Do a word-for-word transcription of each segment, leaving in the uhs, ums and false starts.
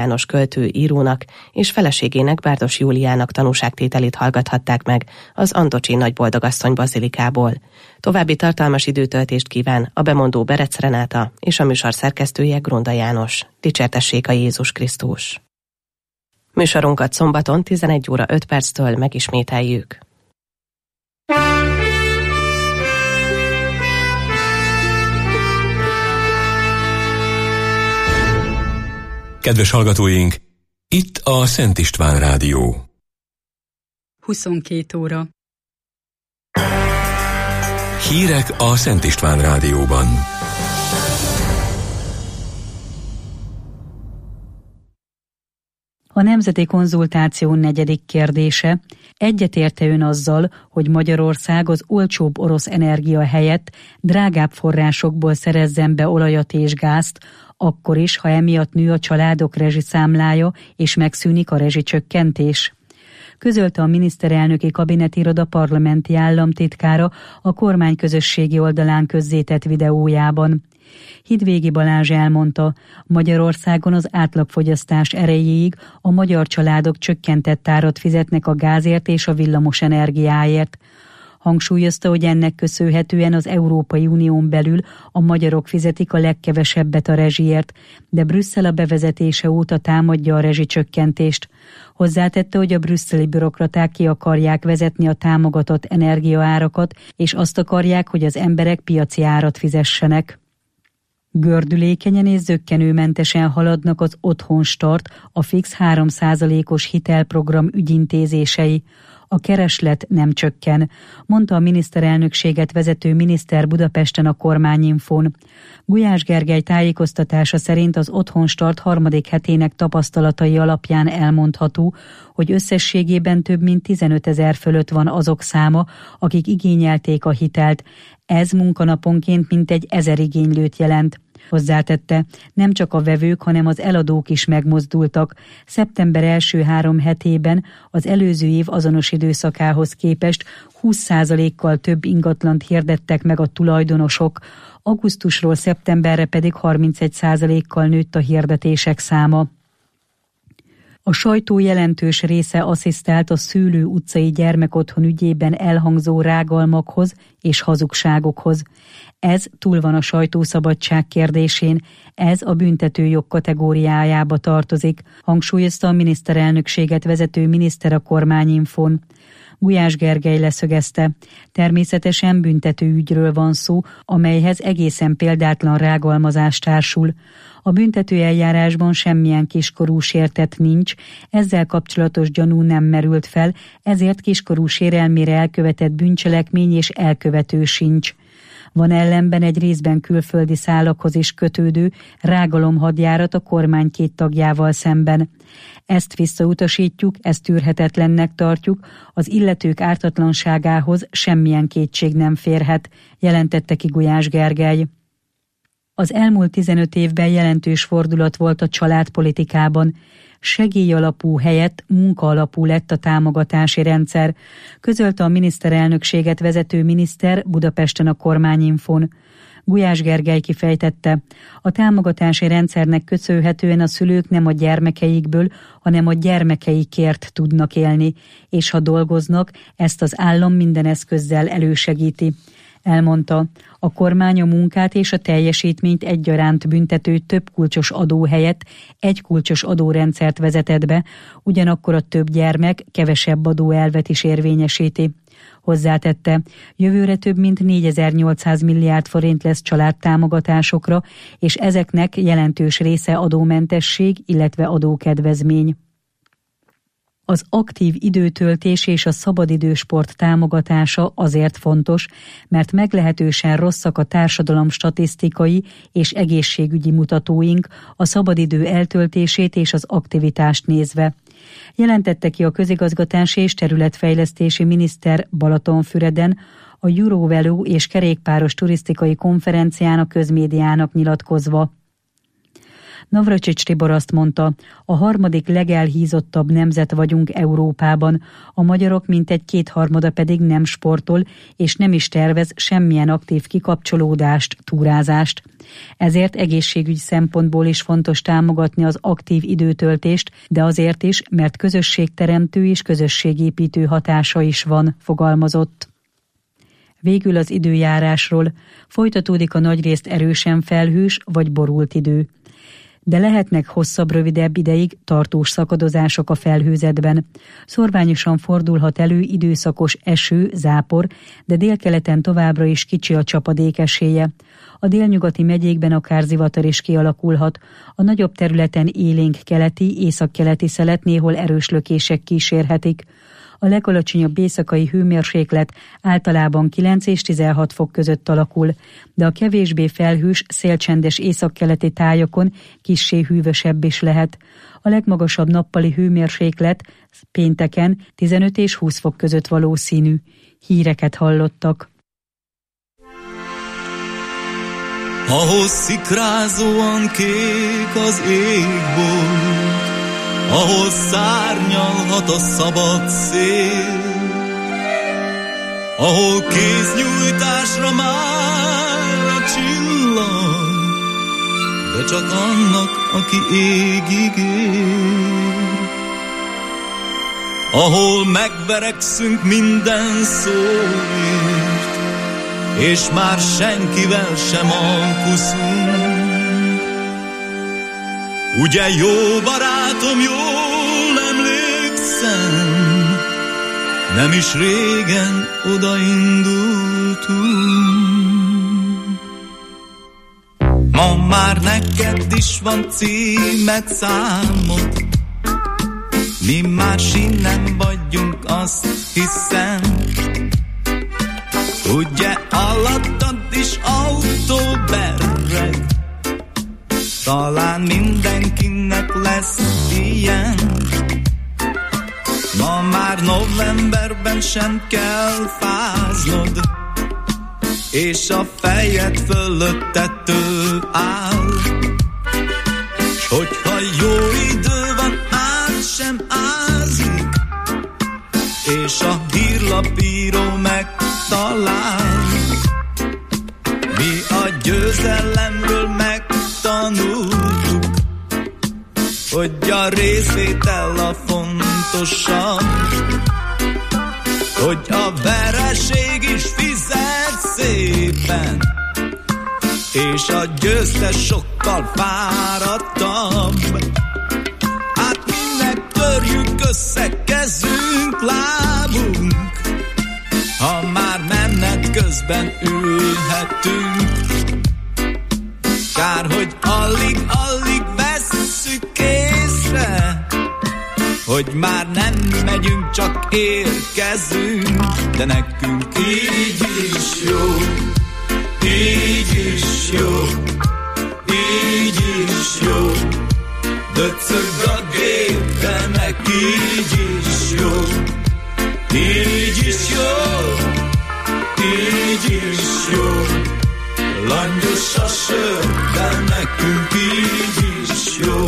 János költő írónak és feleségének, Bárdos Júliának tanúságtételét hallgathatták meg az Andocsi Nagyboldogasszony bazilikából. További tartalmas időtöltést kíván a bemondó Berec Renáta és a műsor szerkesztője Gronda János. Dicsértessék a Jézus Krisztus! Műsorunkat szombaton tizenegy óra öt perctől megismételjük. Kedves hallgatóink, itt a Szent István Rádió. huszonkét óra. Hírek a Szent István Rádióban. A Nemzeti Konzultáció negyedik kérdése: egyetérte ön azzal, hogy Magyarország az olcsóbb orosz energia helyett drágább forrásokból szerezzen be olajat és gázt, akkor is, ha emiatt nő a családok rezsiszámlája és megszűnik a rezsicsökkentés? Közölte a miniszterelnöki kabinetiroda parlamenti államtitkára a kormányközösségi oldalán közzétett videójában. Hidvégi Balázs elmondta, Magyarországon az átlagfogyasztás erejéig a magyar családok csökkentett árat fizetnek a gázért és a villamos energiáért. Hangsúlyozta, hogy ennek köszönhetően az Európai Unión belül a magyarok fizetik a legkevesebbet a rezsiért, de Brüsszel a bevezetése óta támadja a rezsicsökkentést. Hozzátette, hogy a brüsszeli bürokraták ki akarják vezetni a támogatott energiaárakat, és azt akarják, hogy az emberek piaci árat fizessenek. Gördülékenyen és zökkenőmentesen haladnak az Otthonstart, a fix három százalékos hitelprogram ügyintézései. A kereslet nem csökken, mondta a miniszterelnökséget vezető miniszter Budapesten a Kormányinfón. Gulyás Gergely tájékoztatása szerint az Otthonstart harmadik hetének tapasztalatai alapján elmondható, hogy összességében több mint tizenötezer fölött van azok száma, akik igényelték a hitelt. Ez munkanaponként mintegy ezer igénylőt jelent. Hozzátette, nem csak a vevők, hanem az eladók is megmozdultak. Szeptember első három hetében az előző év azonos időszakához képest húsz százalékkal több ingatlant hirdettek meg a tulajdonosok, augusztusról szeptemberre pedig harmincegy százalékkal nőtt a hirdetések száma. A sajtó jelentős része asszisztált a Szőlő utcai gyermekotthon ügyében elhangzó rágalmakhoz és hazugságokhoz. Ez túl van a sajtószabadság kérdésén, ez a büntetőjog kategóriájába tartozik, hangsúlyozta a miniszterelnökséget vezető miniszter a Kormányinfón. Gulyás Gergely leszögezte, természetesen büntetőügyről van szó, amelyhez egészen példátlan rágalmazás társul. A büntetőeljárásban semmilyen kiskorú sértett nincs, ezzel kapcsolatos gyanú nem merült fel, ezért kiskorú sérelmére elkövetett bűncselekmény és elkövető sincs. Van ellenben egy részben külföldi szálakhoz is kötődő rágalomhadjárat a kormány két tagjával szemben. Ezt visszautasítjuk, ezt tűrhetetlennek tartjuk, az illetők ártatlanságához semmilyen kétség nem férhet, jelentette ki Gulyás Gergely. Az elmúlt tizenöt évben jelentős fordulat volt a családpolitikában. Segélyalapú helyett munkaalapú lett a támogatási rendszer, közölte a miniszterelnökséget vezető miniszter Budapesten a Kormányinfón. Gulyás Gergely kifejtette, a támogatási rendszernek köszönhetően a szülők nem a gyermekeikből, hanem a gyermekeikért tudnak élni, és ha dolgoznak, ezt az állam minden eszközzel elősegíti. Elmondta, a kormány a munkát és a teljesítményt egyaránt büntető több kulcsos adó helyett egy kulcsos adórendszert vezetett be, ugyanakkor a több gyermek kevesebb adóelvet is érvényesíti. Hozzátette, jövőre több mint négyezer-nyolcszáz milliárd forint lesz családtámogatásokra, és ezeknek jelentős része adómentesség, illetve adókedvezmény. Az aktív időtöltés és a szabadidősport támogatása azért fontos, mert meglehetősen rosszak a társadalom statisztikai és egészségügyi mutatóink a szabadidő eltöltését és az aktivitást nézve. Jelentette ki a közigazgatási és területfejlesztési miniszter Balatonfüreden a Eurovelo és kerékpáros turisztikai konferencián a közmédiának nyilatkozva. Navracsics Tibor azt mondta, a harmadik legelhízottabb nemzet vagyunk Európában, a magyarok mintegy kétharmada pedig nem sportol, és nem is tervez semmilyen aktív kikapcsolódást, túrázást. Ezért egészségügy szempontból is fontos támogatni az aktív időtöltést, de azért is, mert közösségteremtő és közösségépítő hatása is van, fogalmazott. Végül az időjárásról. Folytatódik a nagyrészt erősen felhős vagy borult idő. De lehetnek hosszabb, rövidebb ideig tartós szakadozások a felhőzetben. Szorványosan fordulhat elő időszakos eső, zápor, de délkeleten továbbra is kicsi a csapadék esélye. A délnyugati megyékben akár zivatar is kialakulhat. A nagyobb területen élénk keleti, északkeleti szelet néhol erős lökések kísérhetik. A legalacsonyabb éjszakai hőmérséklet általában kilenc és tizenhat fok között alakul, de a kevésbé felhős, szélcsendes északkeleti tájakon kissé hűvösebb is lehet. A legmagasabb nappali hőmérséklet pénteken tizenöt és húsz fok között valószínű. Híreket hallottak. Ahol szikrázóan kék az égbolt, ahol szárnyalhat a szabad szél, ahol kéznyújtásra már a csillag, de csak annak, aki égig ér. Ahol megverekszünk minden szóért, és már senkivel sem alkuszunk. Ugye jó barátom, jól emlékszem, nem is régen odaindultunk. Ma már neked is van címed, számod, mi más innen vagyunk, azt hiszem. Ugye alattad is autó berreg, talán mindenkinek lesz ilyen. Ma már novemberben sem kell fáznod, és a fejed fölött tető áll. S hogyha jó idő van, át sem ázik, és a hírlapíró megtalál. Mi a győzelemről megtanultuk, hogy a részvétel a fontosabb, hogy a vereség is fizet szépen, és a győztes sokkal fáradtabb. Hát minek törjük össze kezünk, lábunk, ha már menet közben ülhetünk. Kár, hogy alig-alig vesszük észre, hogy már nem megyünk, csak érkezünk. De nekünk így is jó, így is jó, így is jó. Döcög a gép, de neki így is jó, így is jó, így is jó. Langyos a sör, de nekünk így is jó.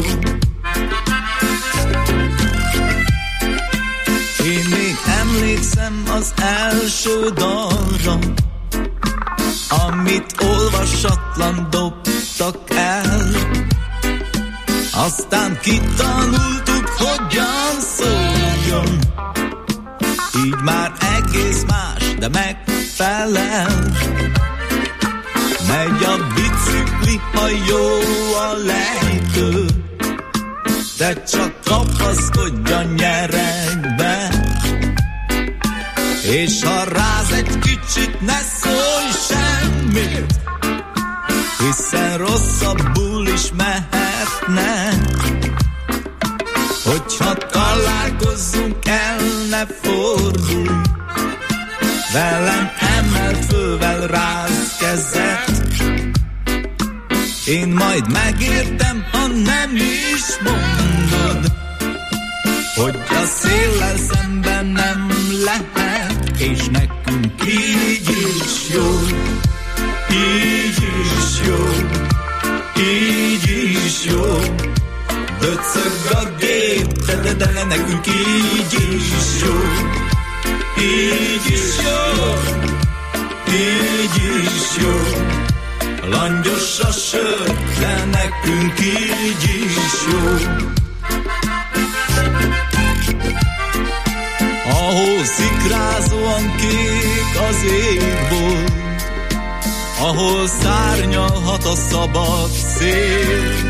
Én még emlékszem az első dalra, amit olvasatlan dobtak el. Aztán kitanultuk, hogyan szóljon, így már egész más, de megfelel. Megy a bicikli, ha jó a lejtő, de csak kapaszkodj a nyeregbe. És ha ráz egy kicsit, ne szólj semmit, hiszen rosszabbul is mehetne. Hogyha találkozzunk, el ne fordulj, velem emelt fővel ráz kezet. Én majd megértem, ha nem is mondod, hogy a széllel szemben nem lehet, és nekünk így is jó, így is jó, így is jó. a gép, de, de, de nekünk így is jó. Így is jó, így is jó. Langyos a sör, de nekünk így is jó. Ahol szikrázóan kék az ég volt, ahol szárnyalhat a szabad szél,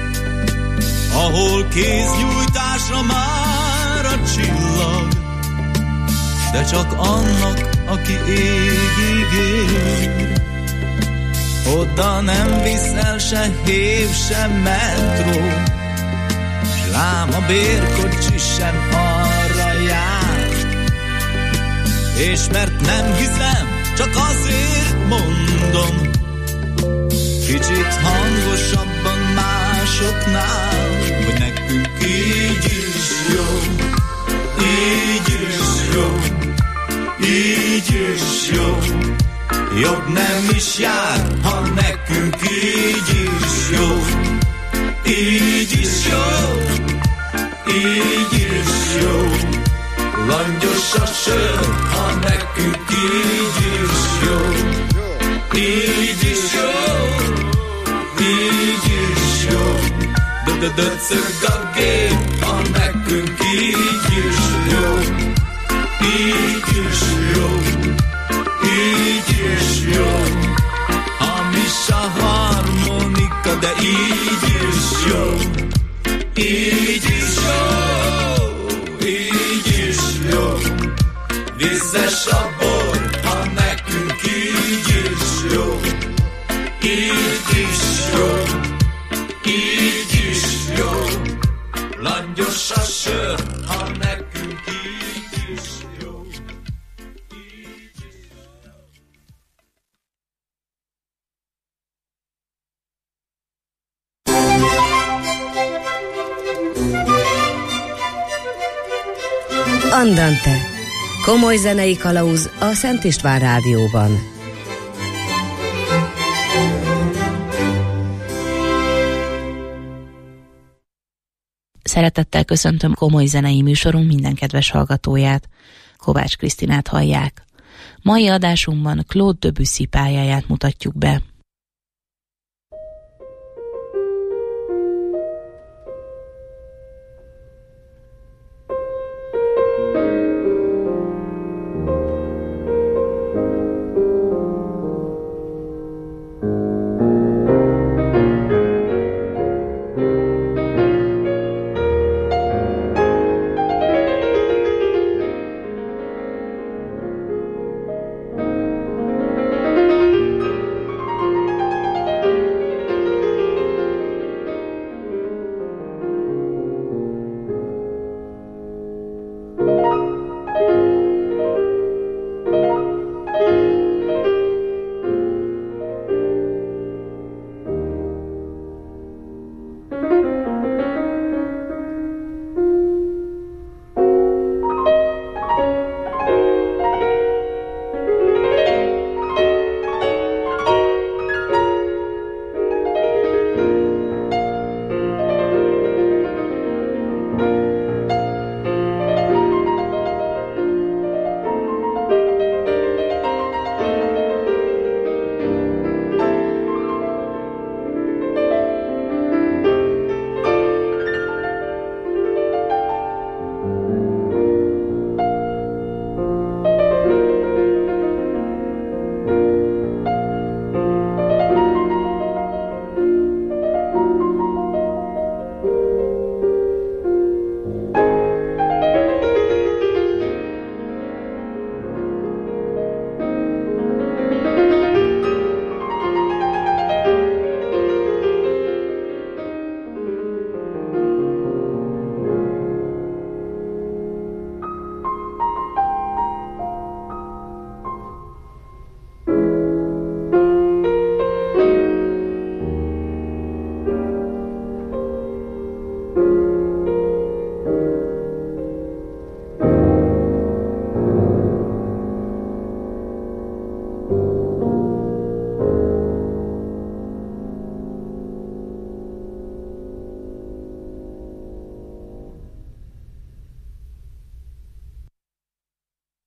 ahol kéznyújtásra már a csillag, de csak annak, aki égig ér. Oda nem viszel se hév, se metró, s lám a bérkocsi sem arra jár. És mert nem hiszem, csak azért mondom, kicsit hangosabban másoknál, hogy nekünk így is jó, így is jó, így is jó. Jobb nem is jár, ha nekünk így is jó. Így is jó, így is jó. Langyos a sör, ha nekünk így is jó. Így is jó, így is jó. Dödödöcög a gép, ha nekünk így is jó. Így is jó, így is jó. Hamis a harmonika, de így is jó. Így is jó, így is jó. Vízes a bor, ha nekünk így is jó. Így is jó, így is jó. Langyos a sör, ha nekünk így is jó. Andante. Komoly zenei kalauz a Szent István Rádióban. Szeretettel köszöntöm komoly zenei műsorunk minden kedves hallgatóját. Kovács Krisztinát hallják. Mai adásunkban Claude Debussy pályáját mutatjuk be.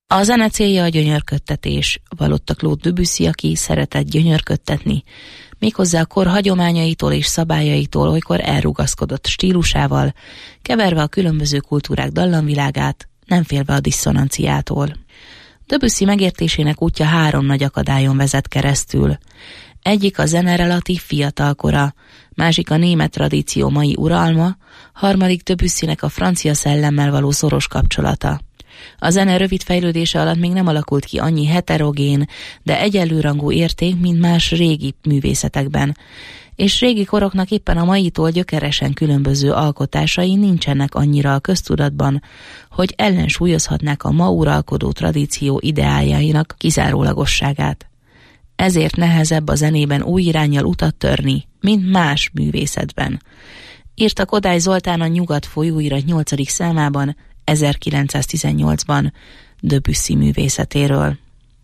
A zene célja a gyönyörködtetés, vallotta Claude Debussy, aki szeretett gyönyörködtetni, méghozzá a kor hagyományaitól és szabályaitól olykor elrugaszkodott stílusával, keverve a különböző kultúrák dallamvilágát, nem félve a disszonanciától. Debussy megértésének útja három nagy akadályon vezet keresztül. Egyik a zene relatív fiatalkora, másik a német tradíció mai uralma, harmadik Debussynek a francia szellemmel való szoros kapcsolata. A zene rövid fejlődése alatt még nem alakult ki annyi heterogén, de egyenlőrangú érték, mint más régi művészetekben, és régi koroknak éppen a maitól gyökeresen különböző alkotásai nincsenek annyira a köztudatban, hogy ellensúlyozhatnák a ma uralkodó tradíció ideáljainak kizárólagosságát. Ezért nehezebb a zenében új iránnyal utat törni, mint más művészetben. Írta Kodály Zoltán a Nyugat folyóirat nyolcadik számában, ezerkilencszáztizennyolcban Debussy művészetéről.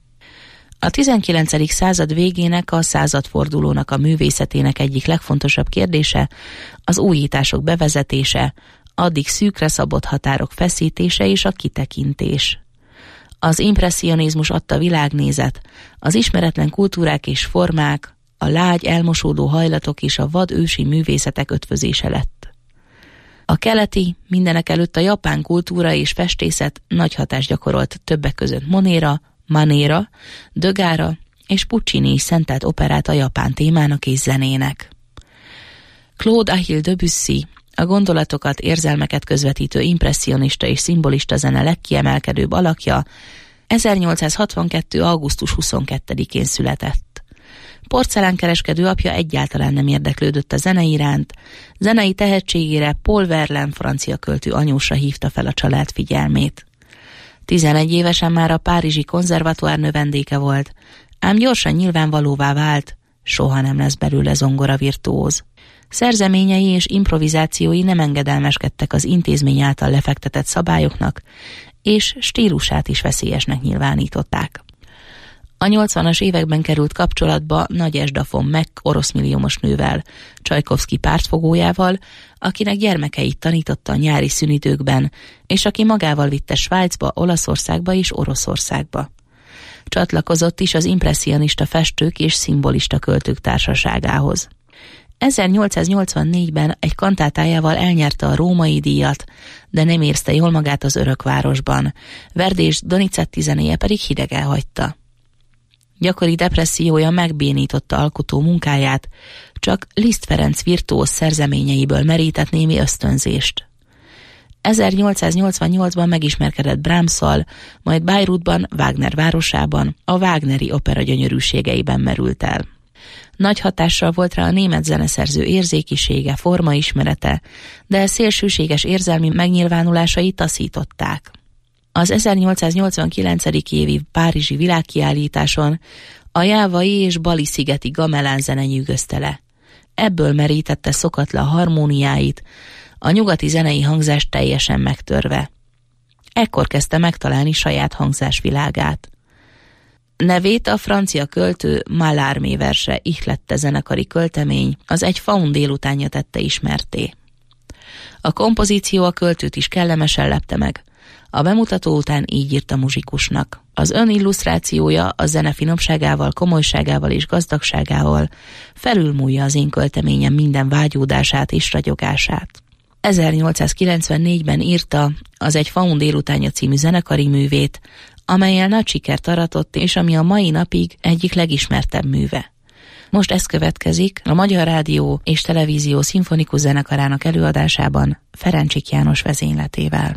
A tizenkilencedik század végének, a századfordulónak a művészetének egyik legfontosabb kérdése az újítások bevezetése, addig szűkre szabott határok feszítése és a kitekintés. Az impresszionizmus adta világnézet, az ismeretlen kultúrák és formák, a lágy elmosódó hajlatok és a vad ősi művészetek ötvözése lett. A keleti, mindenek előtt a japán kultúra és festészet nagy hatást gyakorolt többek között Monéra, Manéra, Degasra és Puccini is szentelt operát a japán témának és zenének. Claude Achille Debussy, a gondolatokat, érzelmeket közvetítő impresszionista és szimbolista zene legkiemelkedőbb alakja, ezernyolcszázhatvankettő. augusztus huszonkettedikén született. Porcelánkereskedő apja egyáltalán nem érdeklődött a zene iránt, zenei tehetségére Paul Verlaine francia költő anyósa hívta fel a család figyelmét. tizenegy évesen már a párizsi konzervatoár növendéke volt, ám gyorsan nyilvánvalóvá vált, soha nem lesz belőle zongora virtuóz. Szerzeményei és improvizációi nem engedelmeskedtek az intézmény által lefektetett szabályoknak, és stílusát is veszélyesnek nyilvánították. A nyolcvanas években került kapcsolatba Nagy Esda von Meck orosz milliómos nővel, Csajkovszky pártfogójával, akinek gyermekeit tanította a nyári szünidőkben, és aki magával vitte Svájcba, Olaszországba és Oroszországba. Csatlakozott is az impresszionista festők és szimbolista költők társaságához. ezernyolcszáznyolcvannégyben egy kantátájával elnyerte a római díjat, de nem érzte jól magát az Örökvárosban, Verdi és Donizetti zenéje pedig hidegen hagyta. Gyakori depressziója megbénította alkotó munkáját, csak Liszt Ferenc virtuóz szerzeményeiből merített némi ösztönzést. ezernyolcszáznyolcvannyolcban megismerkedett Brahmsszal, majd Bayreuthban, Wagner városában, a Wagneri opera gyönyörűségeiben merült el. Nagy hatással volt rá a német zeneszerző érzékisége, formaismerete, de szélsőséges érzelmi megnyilvánulásai taszították. Az ezernyolcszáznyolcvankilencedik évi párizsi világkiállításon a jávai és bali szigeti gamelán zene nyűgözte le. Ebből merítette szokatlan harmóniáit, a nyugati zenei hangzást teljesen megtörve. Ekkor kezdte megtalálni saját hangzásvilágát. Nevét a francia költő Mallarmé verse ihlette zenekari költemény, az Egy faun délutánja tette ismerté. A kompozíció a költőt is kellemesen lepte meg. A bemutató után így írt a muzsikusnak. Az ön illusztrációja a zene finomságával, komolyságával és gazdagságával felülmúlja az én költeményem minden vágyódását és ragyogását. ezernyolcszázkilencvennégyben írta az Egy faun délutánja című zenekari művét, amellyel nagy sikert aratott, és ami a mai napig egyik legismertebb műve. Most ez következik a Magyar Rádió és Televízió szimfonikus zenekarának előadásában Ferencsik János vezényletével.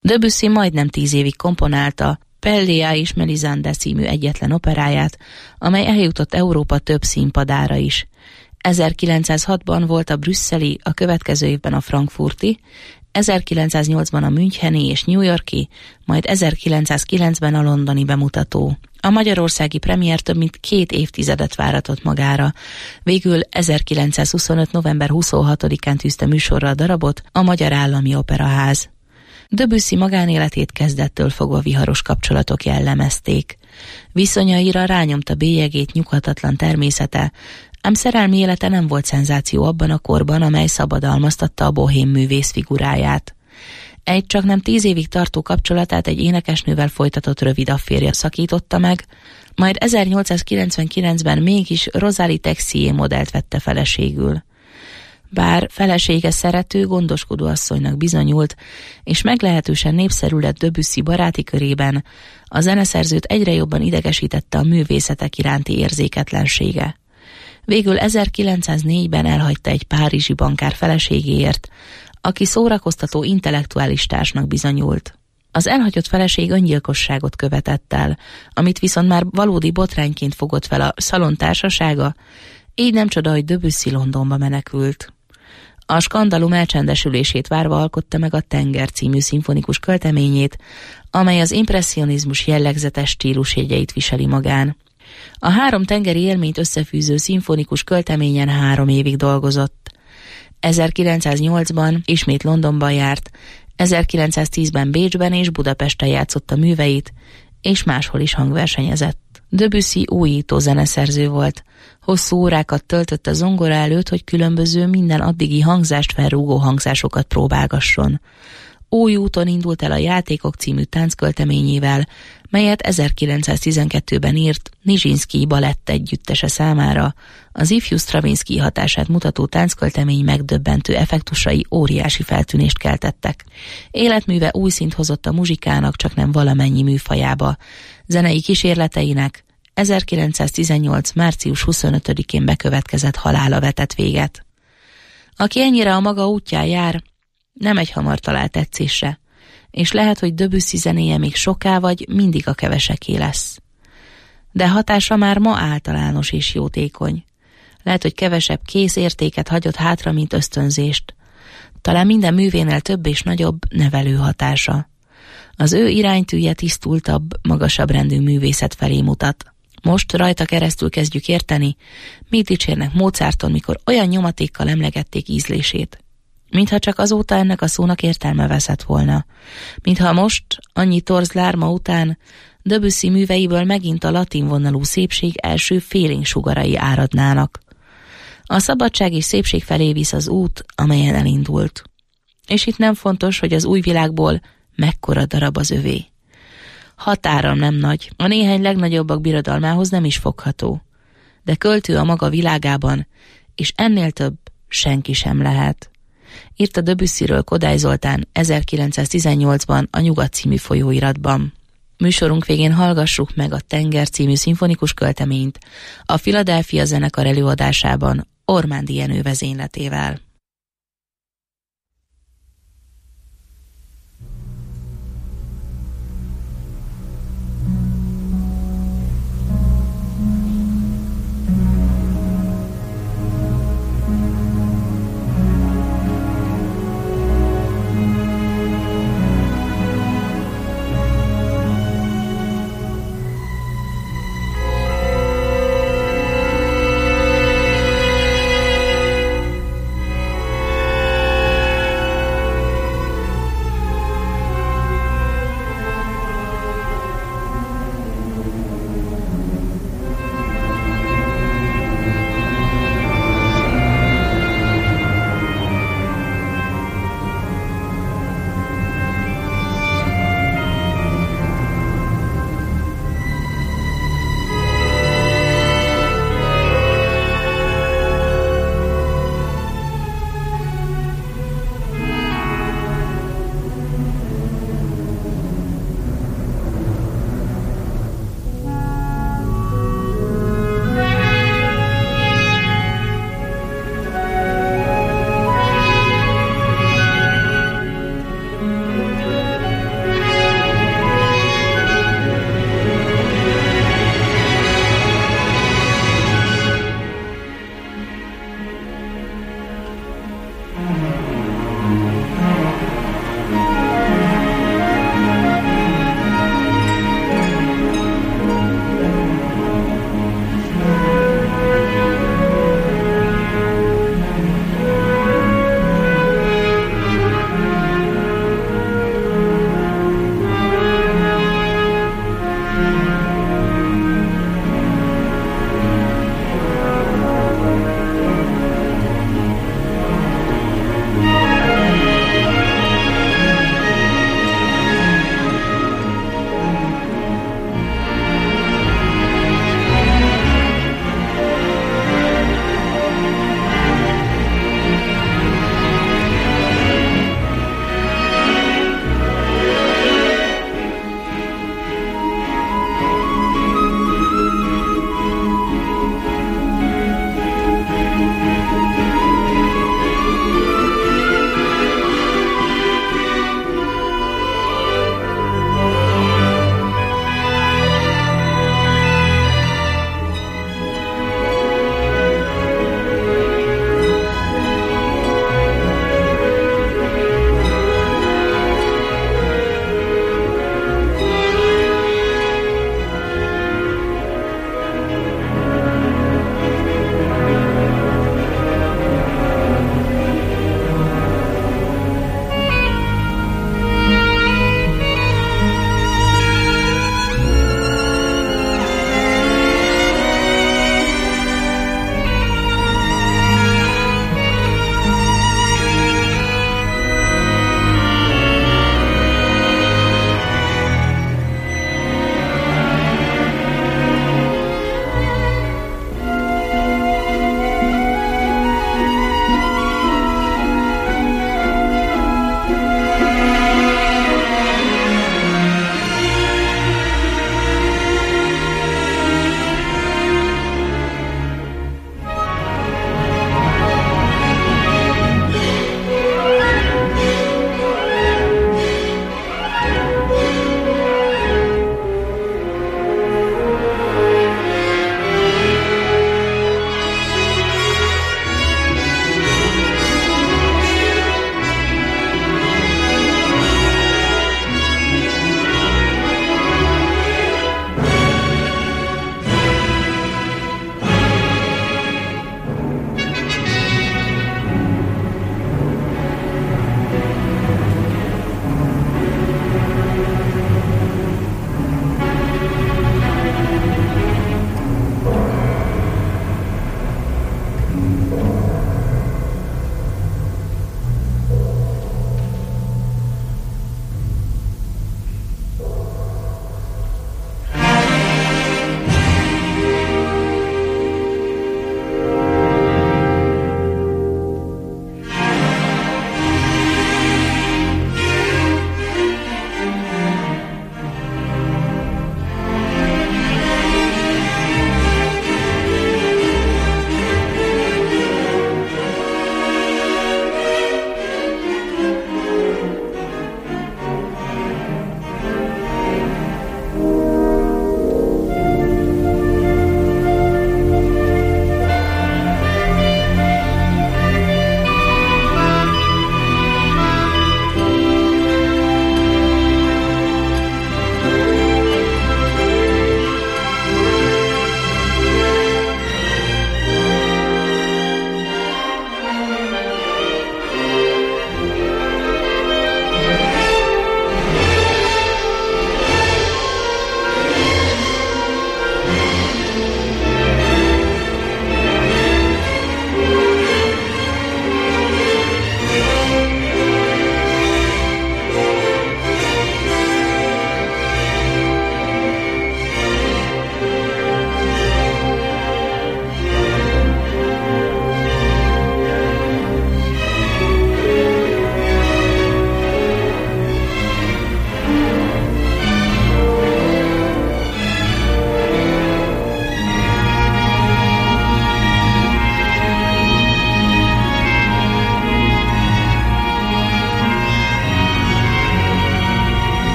Debussy majdnem tíz évig komponálta Pelléa és Melisande című egyetlen operáját, amely eljutott Európa több színpadára is. ezerkilencszázhatban volt a brüsszeli, a következő évben a frankfurti, ezerkilencszáznyolcban a müncheni és New Yorki, majd ezerkilencszázkilencben a londoni bemutató. A magyarországi premier több mint két évtizedet váratott magára. Végül ezerkilencszázhuszonöt. november huszonhatodikán tűzte műsorra a darabot a Magyar Állami Operaház. Debussy magánéletét kezdettől fogva viharos kapcsolatok jellemezték. Viszonyaira rányomta bélyegét nyughatatlan természete, ám szerelmi élete nem volt szenzáció abban a korban, amely szabadalmaztatta a bohém művész figuráját. Egy csak nem tíz évig tartó kapcsolatát egy énekesnővel folytatott rövid afférja szakította meg, majd ezernyolcszázkilencvenkilencben mégis Rosalie Texier modellt vette feleségül. Bár felesége szerető, gondoskodó asszonynak bizonyult, és meglehetősen népszerű lett Debussy baráti körében, a zeneszerzőt egyre jobban idegesítette a művészetek iránti érzéketlensége. Végül ezerkilencszáznégyben elhagyta egy párizsi bankár feleségéért, aki szórakoztató intellektuális társnak bizonyult. Az elhagyott feleség öngyilkosságot követett el, amit viszont már valódi botrányként fogott fel a szalontársasága, így nem csoda, hogy Debussy Londonba menekült. A skandalum elcsendesülését várva alkotta meg a Tenger című szimfonikus költeményét, amely az impresszionizmus jellegzetes stílusjegyeit viseli magán. A három tengeri élményt összefűző szimfonikus költeményen három évig dolgozott. ezerkilencszáznyolcban ismét Londonban járt, ezerkilencszáztízben Bécsben és Budapesten játszotta műveit, és máshol is hangversenyezett. Debussy újító zeneszerző volt. Hosszú órákat töltött a zongora előtt, hogy különböző minden addigi hangzást felrúgó hangzásokat próbálgasson. Új úton indult el a Játékok című tánckölteményével, melyet ezerkilencszáztizenkettőben írt Nijinsky balett együttese számára. Az ifjú Stravinsky hatását mutató táncköltemény megdöbbentő effektusai óriási feltűnést keltettek. Életműve új szint hozott a muzsikának, csak nem valamennyi műfajába. Zenei kísérleteinek ezerkilencszáztizennyolc. március huszonötödikén bekövetkezett halála vetett véget. Aki ennyire a maga útján jár, nem egyhamar talál tetszésre, és lehet, hogy Debussy zenéje még soká vagy mindig a keveseké lesz. De hatása már ma általános és jótékony. Lehet, hogy kevesebb kész értéket hagyott hátra, mint ösztönzést. Talán minden művénél több és nagyobb nevelő hatása. Az ő iránytűje tisztultabb, magasabb rendű művészet felé mutat. Most rajta keresztül kezdjük érteni, mit dicsérnek Mozarton, mikor olyan nyomatékkal emlegették ízlését. Mintha csak azóta ennek a szónak értelme veszett volna. Mintha most, annyi torz lárma után, Debussy műveiből megint a latin vonalú szépség első félénk sugarai áradnának. A szabadság és szépség felé visz az út, amelyen elindult. És itt nem fontos, hogy az új világból mekkora darab az övé. Határa nem nagy, a néhány legnagyobbak birodalmához nem is fogható. De költő a maga világában, és ennél több senki sem lehet. Írta Debussyről Kodály Zoltán ezerkilencszáztizennyolcban a Nyugat című folyóiratban. Műsorunk végén hallgassuk meg a Tenger című szimfonikus költeményt a Philadelphia zenekar előadásában Ormándi Jenő vezényletével.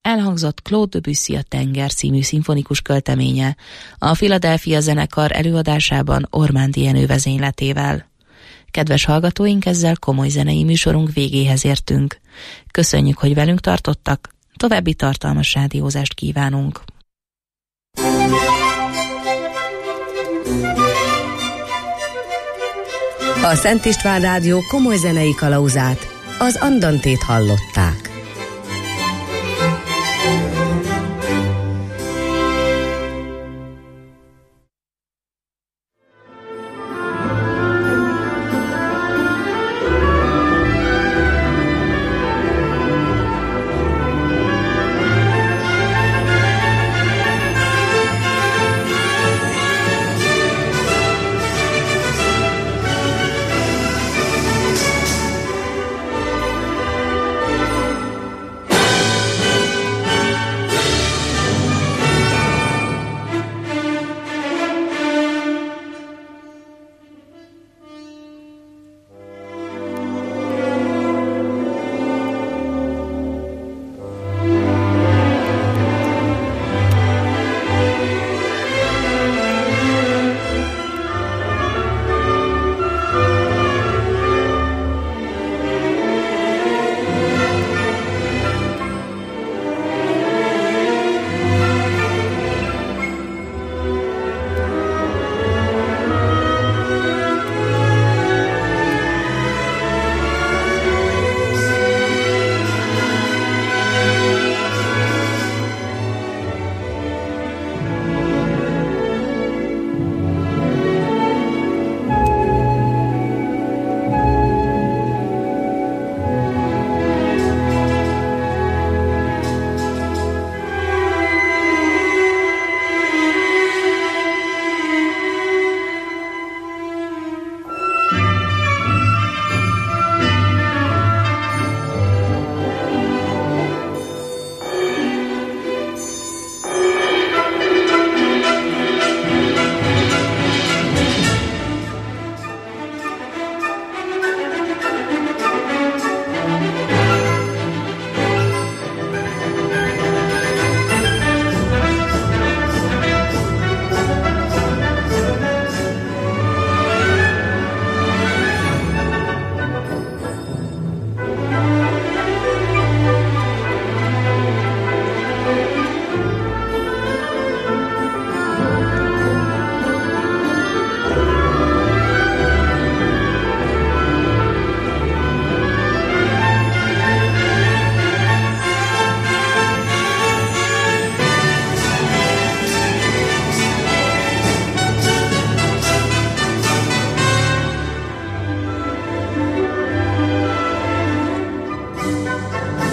elhangzott Claude Debussy a Tenger című szimfonikus költeménye, a Philadelphia zenekar előadásában Ormándi Jenő vezényletével. Kedves hallgatóink, ezzel komoly zenei műsorunk végéhez értünk. Köszönjük, hogy velünk tartottak, további tartalmas rádiózást kívánunk. A Szent István Rádió komoly zenei kalauzát, az Andantét hallották.